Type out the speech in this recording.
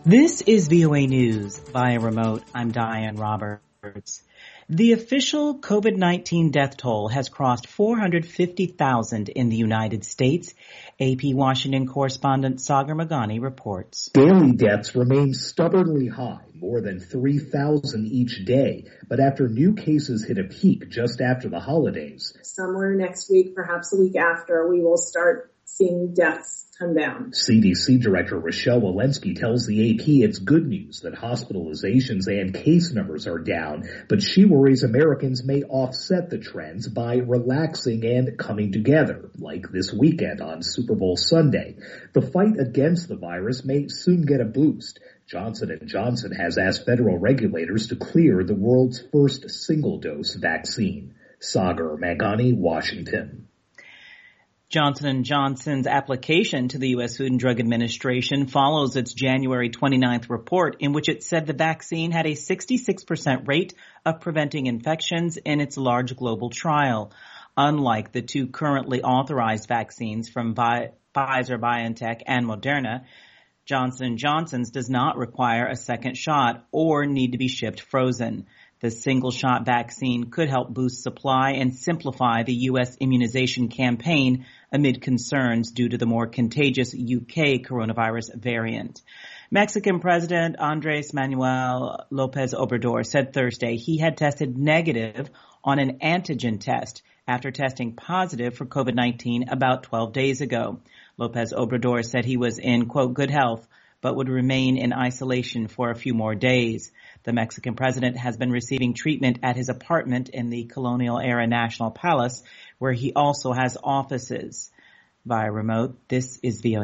This is VOA News via remote. I'm Diane Roberts. The official COVID-19 death toll has crossed 450,000 in the United States. AP Washington correspondent Sagar Meghani reports. Daily deaths remain stubbornly high, more than 3,000 each day. But after new cases hit a peak just after the holidays, somewhere next week, perhaps a week after, we will start seeing deaths come down. CDC Director Rochelle Walensky tells the AP it's good news that hospitalizations and case numbers are down, but she worries Americans may offset the trends by relaxing and coming together, like this weekend on Super Bowl Sunday. The fight against the virus may soon get a boost. Johnson & Johnson has asked federal regulators to clear the world's first single-dose vaccine. Sagar Meghani, Washington. Johnson & Johnson's application to the U.S. Food and Drug Administration follows its January 29th report in which it said the vaccine had a 66% rate of preventing infections in its large global trial. Unlike the two currently authorized vaccines from Pfizer-BioNTech and Moderna, Johnson & Johnson's does not require a second shot or need to be shipped frozen. The single-shot vaccine could help boost supply and simplify the U.S. immunization campaign amid concerns due to the more contagious UK coronavirus variant. Mexican President Andrés Manuel López Obrador said Thursday he had tested negative on an antigen test after testing positive for COVID-19 about 12 days ago. López Obrador said he was in, quote, good health, but would remain in isolation for a few more days. The Mexican president has been receiving treatment at his apartment in the colonial-era National Palace, where he also has offices. Via remote, this is VOA